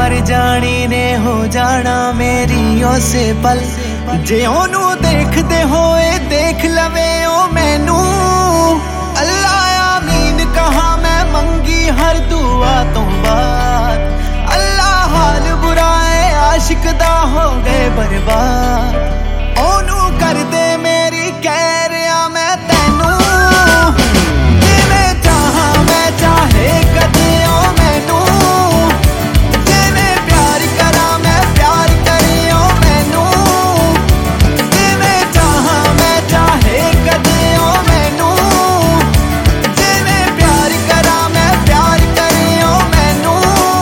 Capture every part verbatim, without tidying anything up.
कर जानी ने हो जाना मेरी उसे पल जे ओनू देखते होए देख लवे ओ मैनू अल्लाह आमीन कहा मैं मंगी हर दुआ तो बाद अल्लाह हाल बुरा है आशिक दा हो गए बर्बाद ओनू कर दे मेरी कह रहा मैं तैनू जिवें चाहा मैं चाहे कदे ओ मैनू जिवें प्यार करा मैं प्यार करे ओ मैनू जिवें चाहा मैं चाहे कदे ओ मैनू जिवें प्यार करा मैं प्यार करे ओ मैनू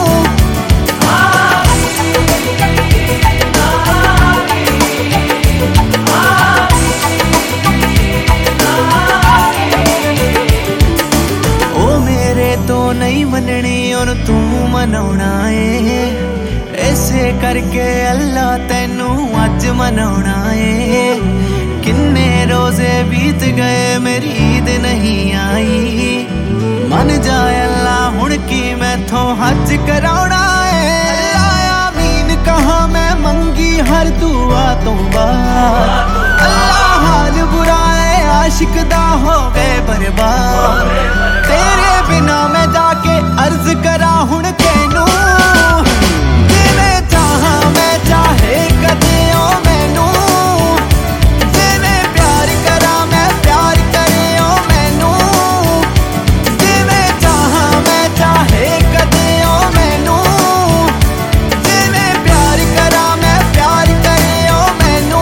नहीं मननी और तू मनाउना है ऐसे करके अल्लाह तैनू अज मनाउना है किन्ने रोजे बीत गए मेरी ईद नहीं आई मन जाए अल्लाह हुण की मैथों हज कराउना है अल्लाह आमीन कहा मैं मंगी हर दुआ तो बाद अल्लाह हाल बुरा है आशिक दा हो गए बर्बाद तेरे बिना मैं जाके अर्ज करा हुण कैनू जिवें चाहा मैं चाहे कदे ओ मैनू जिवें प्यार करा मैं प्यार करे ओ मैनू जिवें चाहा मैं चाहे कदे ओ मैनू जिवें प्यार करा मैं प्यार करे ओ मैनू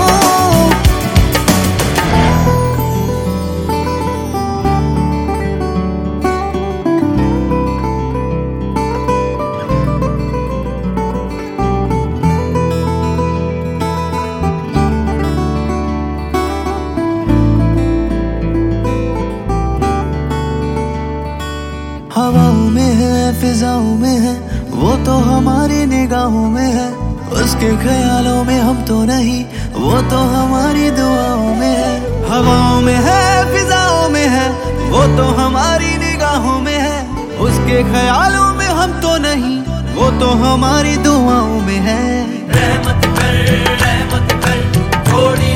हवाओं में है फिजाओं में है वो तो हमारी निगाहों में है उसके ख्यालों में हम तो नहीं वो तो हमारी दुआओं में है हवाओं में है फिजाओं में है वो तो हमारी निगाहों में है उसके ख्यालों में हम तो नहीं वो तो हमारी दुआओं में है रहमत कर रहमत कर थोड़ी